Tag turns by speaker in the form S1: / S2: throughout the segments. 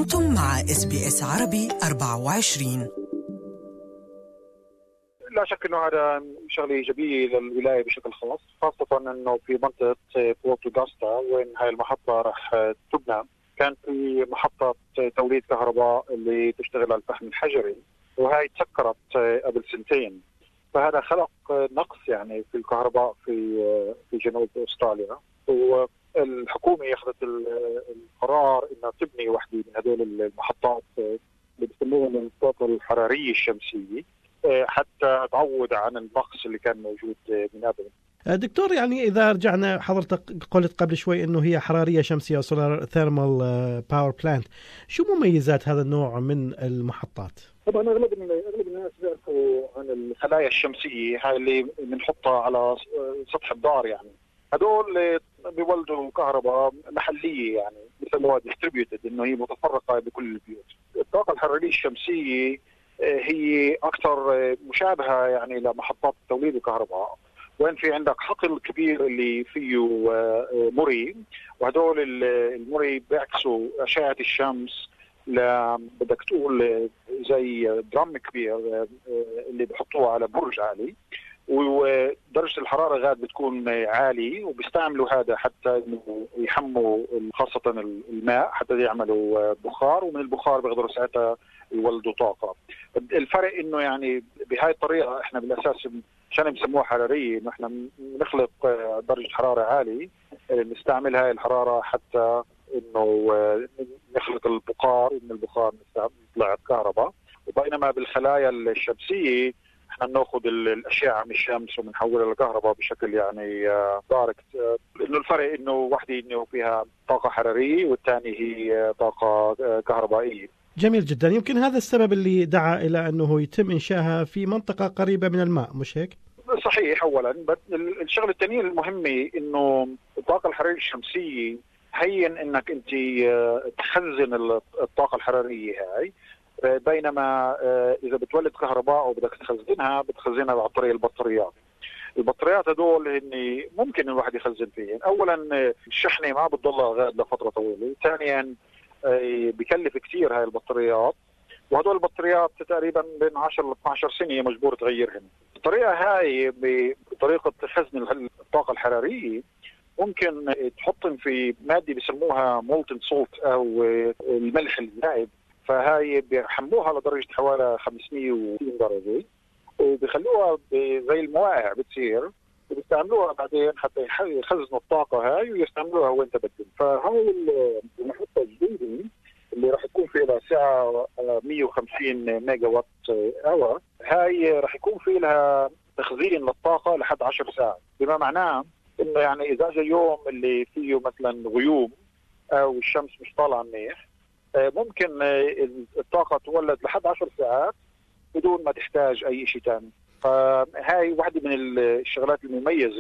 S1: أنتم مع SBS عربي 24.
S2: لا شك أنه هذا شغلة إيجابية للولاية بشكل خاص، خاصة أنه في منطقة بورت أوغستا وين هاي المحطة راح تبنى كان في محطة توليد كهرباء اللي تشتغل على الفحم الحجري، وهي تسكرت قبل سنتين، فهذا خلق نقص يعني في الكهرباء في جنوب أستراليا. والحكومة أخذت القرار أنها تبني واحدة من هذول المحطات اللي بيسموها الطاقة الحرارية الشمسية حتى تعوض عن النقص اللي كان موجود من قبل.
S3: دكتور، يعني إذا رجعنا، حضرتك قلت قبل شوي أنه هي حرارية شمسية سولار ثيرمال باور بلانت، شو مميزات هذا النوع من المحطات؟
S2: طبعا أغلب الناس بيعرفوا عن الخلايا الشمسية هاي اللي بنحطها على سطح الدار، يعني هدول بيولدوا كهرباء محلية، يعني بيسموها ديستريبيوتد، إنه هي متفرقة بكل البيوت. الطاقة الحرارية الشمسية هي أكثر مشابهة يعني لمحطات توليد الكهرباء، وين في عندك حقل كبير اللي فيه مري، وهدول المري بيعكسوا أشعة الشمس بدك تقول زي درام كبير اللي بحطوه على برج عالي، ودرجة الحرارة غاد بتكون عالي، وبيستعملوا هذا حتى إنه يحموا خاصة الماء حتى يعملوا بخار، ومن البخار بيقدروا ساعتها يولدوا طاقة. الفرق إنه يعني بهاي الطريقة إحنا بالأساس عشان بسموها حرارية، إنه إحنا نخلق درجة حرارة عالي، نستعمل هاي الحرارة حتى إنه نخلق البخار، ومن البخار نطلع الكهرباء. وبينما بالخلايا الشمسية احنا بناخذ الاشعه من الشمس وبنحولها لكهرباء بشكل يعني دايركت. انه الفرق انه واحده انه فيها طاقه حراريه والثانيه هي طاقه كهربائيه.
S3: جميل جدا. يمكن هذا السبب اللي دعا الى انه يتم انشائها في منطقه قريبه من الماء، مش هيك؟
S2: صحيح. اولا الشغله الثانيه المهمه انه الطاقه الحراريه الشمسيه هين انك انت تخزن الطاقه الحراريه هاي، بينما إذا بتولد كهرباء وبدك تخزنها بتخزنها عن طريق البطاريات. البطاريات هدول إن ممكن الواحد يخزن فيهن. أولا الشحنة ما بتضلها غاد لفترة طويلة، ثانيا بكلف كثير هاي البطاريات، وهدول البطاريات تقريبا بين 10 ل 12 سنة مجبور تغيرهن. الطريقة هاي بطريقة خزن الطاقة الحرارية ممكن تحطن في مادة بيسموها مولتن سولت أو الملح الذائب، فهاي بيحموها لدرجة حوالي 560 درجة، وبيخلوها زي المواقع بتصير، وبيستعملوها بعدين حتى يخزنوا الطاقة هاي ويستعملوها وين بدهم. فهاي المحطة الجديدة اللي راح يكون في لها سعة 150 ميجا وات اور، هاي راح يكون في لها تخزين للطاقة لحد 10 ساعات، بما معناه انه يعني اذا جاء يوم اللي فيه مثلا غيوم او الشمس مش طالعة منيح، ممكن الطاقة تولد لحد 10 ساعات بدون ما تحتاج أي شيء ثاني. فهاي واحدة من الشغلات المميزة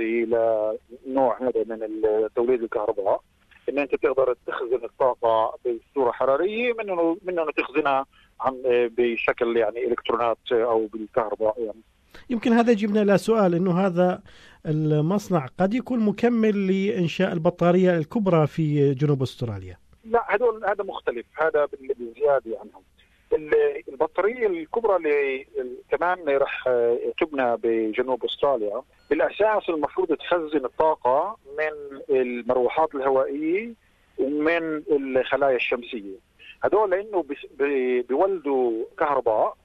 S2: لنوع هذا من توليد الكهرباء، إن أنت تقدر تخزن الطاقة بصورة حرارية من أنه تخزنها بشكل يعني إلكترونات أو بالكهرباء يعني.
S3: يمكن هذا يجيبنا إلى سؤال، إنه هذا المصنع قد يكون مكمل لإنشاء البطارية الكبرى في جنوب أستراليا.
S2: لا، هذا مختلف، هذا بالزيادة عنهم. البطارية الكبرى اللي كمان رح تبنى بجنوب أستراليا بالأساس المفروض تخزن الطاقة من المروحات الهوائية ومن الخلايا الشمسية. هدول لأنه بيولدوا كهرباء،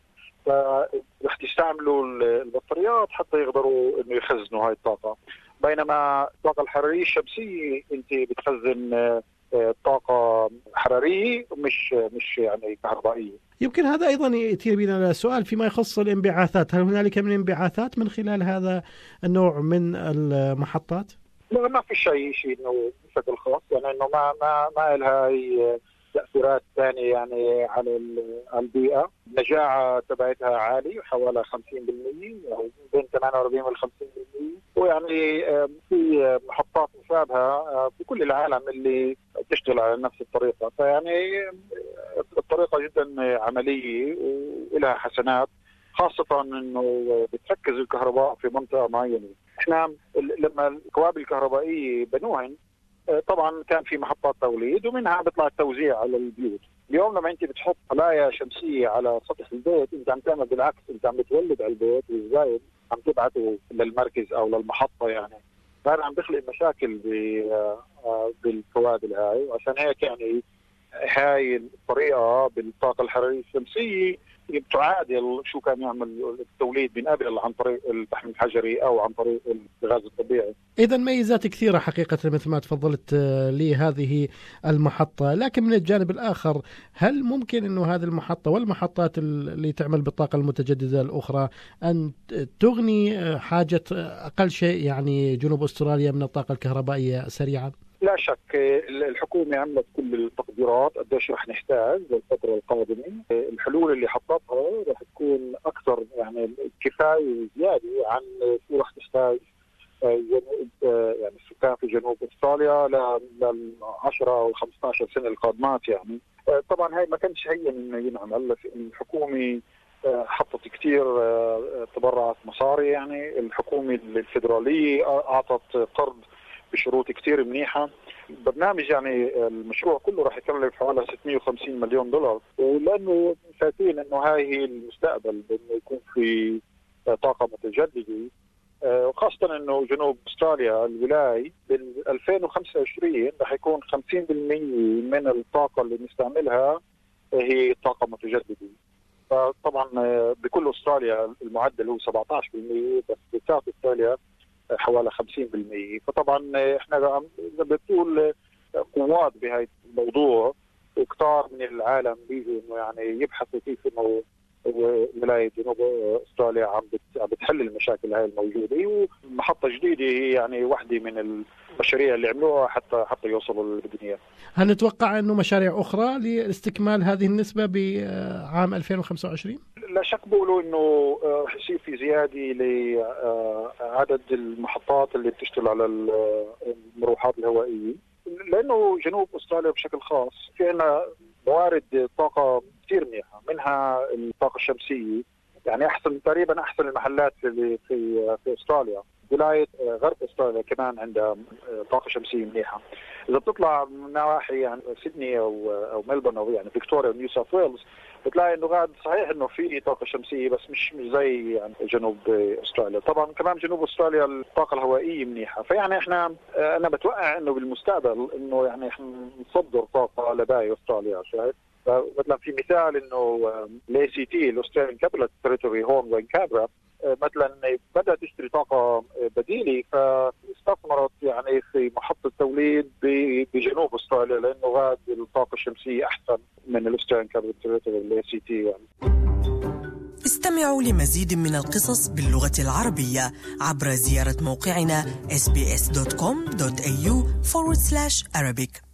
S2: فرح تستعملوا البطاريات حتى يقدروا إنه يخزنوا هاي الطاقة، بينما الطاقة الحرارية الشمسية أنت بتخزن طاقة حرارية مش يعني كهربائية.
S3: يمكن هذا أيضا يثير بنا سؤال فيما يخص الانبعاثات، هل هنالك من انبعاثات من خلال هذا النوع من المحطات؟
S2: ما في شيء إنه بشكل خاص، يعني إنه ما لها أي تأثيرات ثانية يعني على البيئة. النجاعة تبعتها عالي حوالي 50%، أو بين 48 وال 50%، ويعني في محطات مشابهة في كل العالم اللي تشتغل على نفس الطريقة. فيعني الطريقة جدا عملية ولها حسنات، خاصة انه بتركز الكهرباء في منطقة معينة. احنا لما الكوابل الكهربائية بنوهن طبعا كان في محطات توليد ومنها بيطلع التوزيع على البيوت، اليوم لما انت بتحط خلايا شمسيه على سطح البيت انت عم تعمل بالعكس، انت عم بتولد على البيت والزايد عم تبعته للمركز او للمحطه، يعني هذا عم بيخلق مشاكل بالكوادر هاي. وعشان هيك يعني هاي الطريقه بالطاقه الحراريه الشمسيه بتعادل شو كان يعمل التوليد من قبل عن طريق الفحم الحجري او عن طريق الغاز الطبيعي.
S3: إذا ميزات كثيرة حقيقة مثل ما تفضلت لي هذه المحطة، لكن من الجانب الآخر هل ممكن أنه هذه المحطة والمحطات اللي تعمل بالطاقة المتجددة الأخرى أن تغني حاجة أقل شيء يعني جنوب أستراليا من الطاقة الكهربائية سريعا؟
S2: لا شك الحكومة عملت كل التقديرات قديش رح نحتاج للفترة القادمة. الحلول اللي حطتها رح تكون أكثر يعني كفاية وزيادة عن شو رح تحتاج يعني السكان في جنوب أستراليا لل 10 أو 15 سنة القادمات. يعني طبعا هاي ما كانش هين ينعمل، الحكومة حطت كتير تبرعت مصاري، يعني الحكومة الفيدرالية أعطت قرض بشروط كتير منيحة. برنامج يعني المشروع كله راح يكلف حوالي 650 مليون دولار، ولأنه فاتين إنه هاي هي المستقبل، بإنه يكون في طاقة متجددة، وخاصة إنه جنوب أستراليا الولاية بال 2025 راح يكون 50% من الطاقة اللي نستعملها هي طاقة متجددة. فطبعا بكل أستراليا المعدل هو 17%، بس بساعة أستراليا حوالي 50%. فطبعا احنا بتقول قوات بهاي الموضوع، وكتار من العالم بيجوا انه يعني يبحثوا كيف انه ولاية جنوب استراليا عم بتحل المشاكل هاي الموجودة. ومحطة جديدة هي يعني واحدة من المشاريع اللي عملوها حتى يوصلوا للبنية.
S3: هل نتوقع انه مشاريع اخرى لاستكمال هذه النسبة بعام 2025؟
S2: لا شك بقولوا انه رح يصير في زيادة لعدد المحطات اللي بتشتغل على المروحات الهوائية، لانه جنوب استراليا بشكل خاص في عنا موارد طاقة كثير منيحة، منها الطاقة الشمسية. يعني تقريبا احسن المحلات اللي في استراليا. ولاية غرب استراليا كمان عندها طاقة شمسية منيحة. اذا بتطلع من نواحي يعني سيدني او ملبورن او يعني فيكتوريا ونيو ساوث ويلز بتلاقي انه قاعد صحيح انه في طاقة شمسية، بس مش زي يعني جنوب استراليا. طبعا كمان جنوب استراليا الطاقة الهوائية منيحة. فيعني انا بتوقع انه بالمستقبل انه يعني احنا نصدر طاقة لباقي استراليا. شايف مثلا في مثال انه الاي سي تي الاستراليان كابيتال تيريتوري هون وين كابرا مثلا بدأت تشتري طاقة بديلة، فاستثمرت يعني في محطة توليد بجنوب استراليا، لأنه غاد الطاقة الشمسية أحسن من الاستراليان كابيتال تيريتوري الاي سي تي. يعني
S1: استمعوا لمزيد من القصص باللغة العربية عبر زيارة موقعنا sbs.com.au/Arabic.